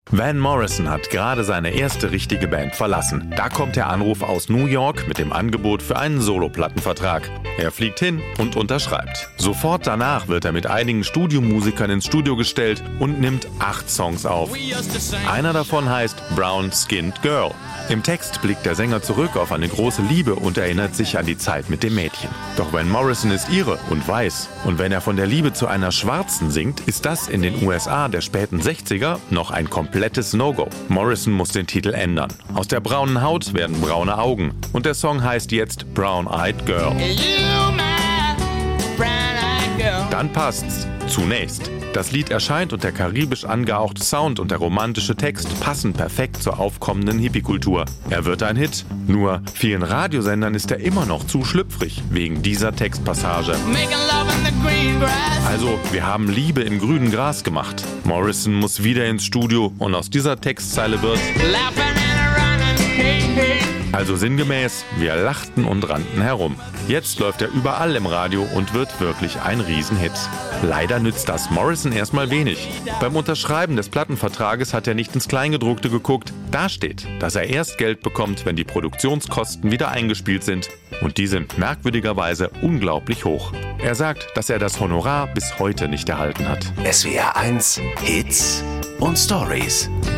Van Morrison hat gerade seine erste richtige Band verlassen. Da kommt der Anruf aus New York mit dem Angebot für einen Soloplattenvertrag. Er fliegt hin und unterschreibt. Sofort danach wird er mit einigen Studiomusikern ins Studio gestellt und nimmt 8 Songs auf. Einer davon heißt Brown Skinned Girl. Im Text blickt der Sänger zurück auf eine große Liebe und erinnert sich an die Zeit mit dem Mädchen. Doch Van Morrison ist Ire und weiß. Und wenn er von der Liebe zu einer Schwarzen singt, ist das in den USA der späten 60er noch ein komplettes No-Go. Morrison muss den Titel ändern. Aus der braunen Haut werden braune Augen. Und der Song heißt jetzt Brown Eyed Girl. Dann passt's. Zunächst. Das Lied erscheint und der karibisch angehauchte Sound und der romantische Text passen perfekt zur aufkommenden Hippie-Kultur. Er wird ein Hit, nur vielen Radiosendern ist er immer noch zu schlüpfrig wegen dieser Textpassage. Also, wir haben Liebe im grünen Gras gemacht. Morrison muss wieder ins Studio und aus dieser Textzeile wird also sinngemäß, wir lachten und rannten herum. Jetzt läuft er überall im Radio und wird wirklich ein Riesenhit. Leider nützt das Morrison erstmal wenig. Beim Unterschreiben des Plattenvertrages hat er nicht ins Kleingedruckte geguckt. Da steht, dass er erst Geld bekommt, wenn die Produktionskosten wieder eingespielt sind. Und die sind merkwürdigerweise unglaublich hoch. Er sagt, dass er das Honorar bis heute nicht erhalten hat. SWR 1 Hits und Stories.